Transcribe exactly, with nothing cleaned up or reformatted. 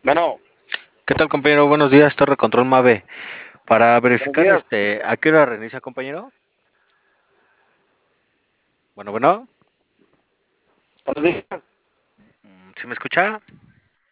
Bueno, ¿Qué tal, compañero? Buenos días, Torre Control Mave. Para buenos verificar, días. este, ¿a qué hora reinicia, compañero? Bueno, bueno, Buenos días. mm, ¿sí me escucha?